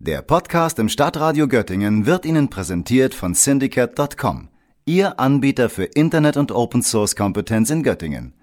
Der Podcast im Stadtradio Göttingen wird Ihnen präsentiert von Syndicate.com, Ihr Anbieter für Internet- und Open-Source-Kompetenz in Göttingen.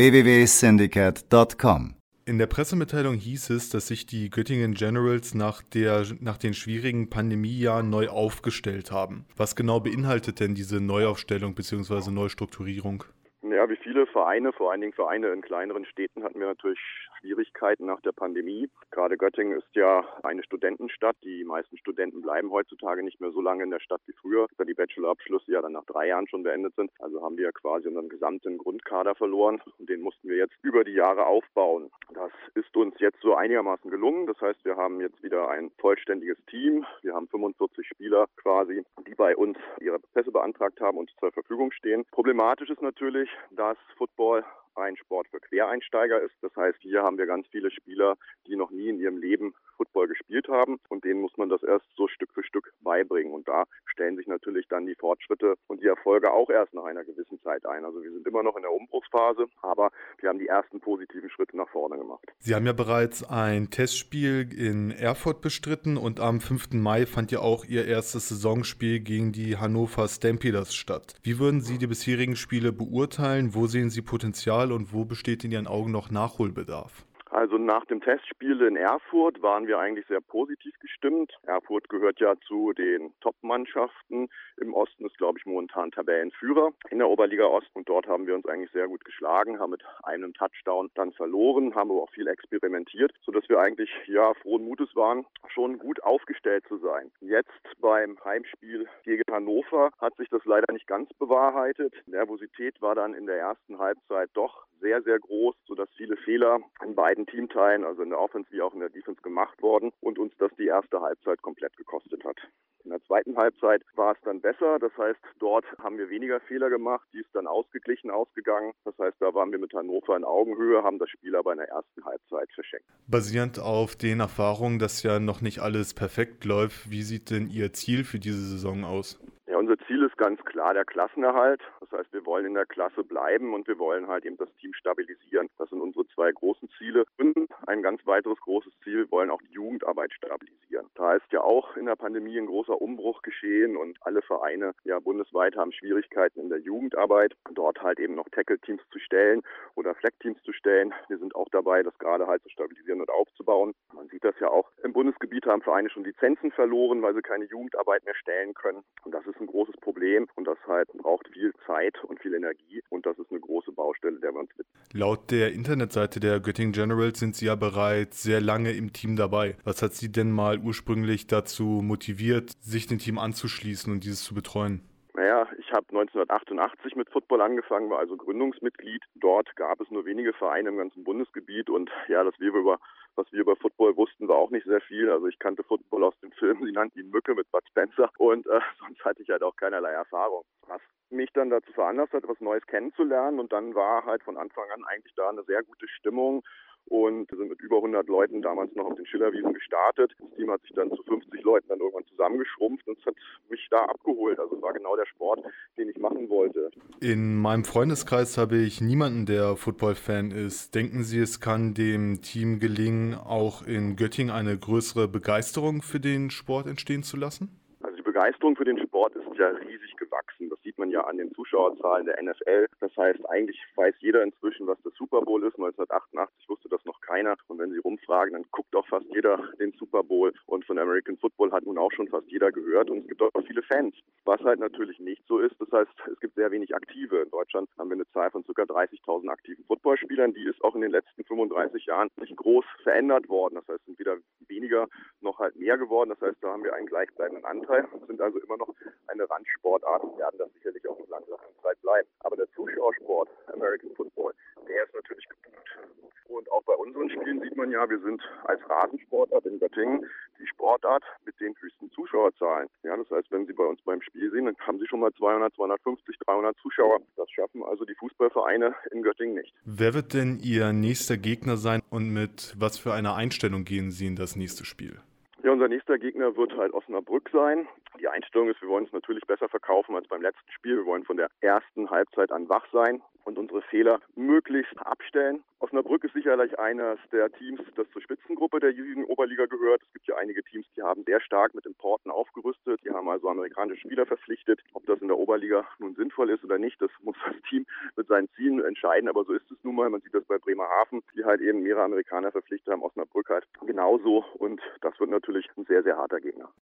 www.syndicate.com. In der Pressemitteilung hieß es, dass sich die Göttingen Generals nach den schwierigen Pandemiejahren neu aufgestellt haben. Was genau beinhaltet denn diese Neuaufstellung bzw. Neustrukturierung? Ja, wie viele Vereine, vor allen Dingen Vereine in kleineren Städten, hatten wir natürlich Schwierigkeiten nach der Pandemie. Gerade Göttingen ist ja eine Studentenstadt. Die meisten Studenten bleiben heutzutage nicht mehr so lange in der Stadt wie früher, da die Bachelorabschlüsse ja dann nach 3 Jahren schon beendet sind. Also haben wir quasi unseren gesamten Grundkader verloren und den mussten wir jetzt über die Jahre aufbauen. Das ist uns jetzt so einigermaßen gelungen. Das heißt, wir haben jetzt wieder ein vollständiges Team. Wir haben 45 Spieler quasi, die bei uns ihre Pässe beantragt haben und zur Verfügung stehen. Problematisch ist natürlich, dass Football ein Sport für Quereinsteiger ist. Das heißt, hier haben wir ganz viele Spieler, die noch nie in ihrem Leben Football gespielt haben und denen muss man das erst so Stück für Stück beibringen. Und da stellen sich natürlich dann die Fortschritte und die Erfolge auch erst nach einer gewissen Zeit ein. Also wir sind immer noch in der Umbruchsphase, aber wir haben die ersten positiven Schritte nach vorne gemacht. Sie haben ja bereits ein Testspiel in Erfurt bestritten und am 5. Mai fand ja auch Ihr erstes Saisonspiel gegen die Hannover Stampeders statt. Wie würden Sie die bisherigen Spiele beurteilen? Wo sehen Sie Potenzial und wo besteht in Ihren Augen noch Nachholbedarf? Also nach dem Testspiel in Erfurt waren wir eigentlich sehr positiv gestimmt. Erfurt gehört ja zu den Top-Mannschaften. Im Osten ist, glaube ich, momentan Tabellenführer in der Oberliga Ost. Und dort haben wir uns eigentlich sehr gut geschlagen, haben mit einem Touchdown dann verloren, haben aber auch viel experimentiert, sodass wir eigentlich frohen Mutes waren, schon gut aufgestellt zu sein. Jetzt beim Heimspiel gegen Hannover hat sich das leider nicht ganz bewahrheitet. Die Nervosität war dann in der ersten Halbzeit doch sehr, sehr groß, sodass viele Fehler in beiden Teamteilen, also in der Offense wie auch in der Defense, gemacht worden und uns das die erste Halbzeit komplett gekostet hat. In der zweiten Halbzeit war es dann besser, das heißt, dort haben wir weniger Fehler gemacht, die ist dann ausgeglichen ausgegangen. Das heißt, da waren wir mit Hannover in Augenhöhe, haben das Spiel aber in der ersten Halbzeit verschenkt. Basierend auf den Erfahrungen, dass ja noch nicht alles perfekt läuft, wie sieht denn Ihr Ziel für diese Saison aus? Ja, unser Ziel ist ganz klar der Klassenerhalt. Das heißt, wir wollen in der Klasse bleiben und wir wollen halt eben das Team stabilisieren. Das sind unsere 2 großen Ziele. Und ein ganz weiteres großes Ziel, wir wollen auch die Jugendarbeit stabilisieren. Da ist ja auch in der Pandemie ein großer Umbruch geschehen und alle Vereine bundesweit haben Schwierigkeiten in der Jugendarbeit, dort halt eben noch Tackle-Teams zu stellen oder Flag-Teams zu stellen. Wir sind auch dabei, das gerade halt zu stabilisieren und aufzubauen. Man sieht das ja auch. Im Bundesgebiet haben Vereine schon Lizenzen verloren, weil sie keine Jugendarbeit mehr stellen können. Und das ist ein großes Problem und das halt braucht viel Zeit und viel Energie und das ist eine große Baustelle, der wir uns widmen. Laut der Internetseite der Göttingen Generals sind Sie ja bereits sehr lange im Team dabei. Was hat Sie denn mal ursprünglich dazu motiviert, sich dem Team anzuschließen und dieses zu betreuen? Naja, ich habe 1988 mit Football angefangen, war also Gründungsmitglied. Dort gab es nur wenige Vereine im ganzen Bundesgebiet und was wir über Football wussten, war auch nicht sehr viel. Also ich kannte Football aus den Filmen, sie nannten ihn Mücke mit Bud Spencer und sonst hatte ich halt auch keinerlei Erfahrung. Was mich dann dazu veranlasst hat, was Neues kennenzulernen und dann war halt von Anfang an eigentlich da eine sehr gute Stimmung. Und wir sind mit über 100 Leuten damals noch auf den Schillerwiesen gestartet. Das Team hat sich dann zu 50 Leuten dann irgendwann zusammengeschrumpft und es hat mich da abgeholt. Also es war genau der Sport, den ich machen wollte. In meinem Freundeskreis habe ich niemanden, der Football-Fan ist. Denken Sie, es kann dem Team gelingen, auch in Göttingen eine größere Begeisterung für den Sport entstehen zu lassen? Also die Begeisterung für den Sport ist ja riesig gewachsen. Das sieht man ja an den Zuschauerzahlen der NFL. Das heißt, eigentlich weiß jeder inzwischen, was der Super Bowl ist. 1988 wusste das noch keiner. Und wenn Sie rumfragen, dann guckt auch fast jeder den Super Bowl. Und von American Football hat nun auch schon fast jeder gehört. Und es gibt auch viele Fans. Was halt natürlich nicht so ist, das heißt, es gibt sehr wenig Aktive. In Deutschland haben wir eine Zahl von ca. 30.000 aktiven Footballspielern. Die ist auch in den letzten 35 Jahren nicht groß verändert worden. Das heißt, es sind weder weniger noch halt mehr geworden. Das heißt, da haben wir einen gleichbleibenden Anteil. Sind also immer noch eine Randsportart und werden das sicherlich auch noch lange Zeit bleiben. Aber der Zuschauersport, American Football, der ist natürlich geboomt. Und auch bei unseren Spielen sieht man ja, wir sind als Rasensportart in Göttingen die Sportart mit den höchsten Zuschauerzahlen. Ja, das heißt, wenn Sie bei uns beim Spiel sehen, dann haben Sie schon mal 200, 250, 300 Zuschauer. Das schaffen also die Fußballvereine in Göttingen nicht. Wer wird denn Ihr nächster Gegner sein und mit was für einer Einstellung gehen Sie in das nächste Spiel? Ja, unser nächster Gegner wird halt Osnabrück sein. Die Einstellung ist, wir wollen es natürlich besser verkaufen als beim letzten Spiel. Wir wollen von der ersten Halbzeit an wach sein. und unsere Fehler möglichst abstellen. Osnabrück ist sicherlich eines der Teams, das zur Spitzengruppe der hiesigen Oberliga gehört. Es gibt ja einige Teams, die haben sehr stark mit Importen aufgerüstet. Die haben also amerikanische Spieler verpflichtet. Ob das in der Oberliga nun sinnvoll ist oder nicht, das muss das Team mit seinen Zielen entscheiden. Aber so ist es nun mal. Man sieht das bei Bremerhaven, die halt eben mehrere Amerikaner verpflichtet haben. Osnabrück halt genauso. Und das wird natürlich ein sehr, sehr harter Gegner.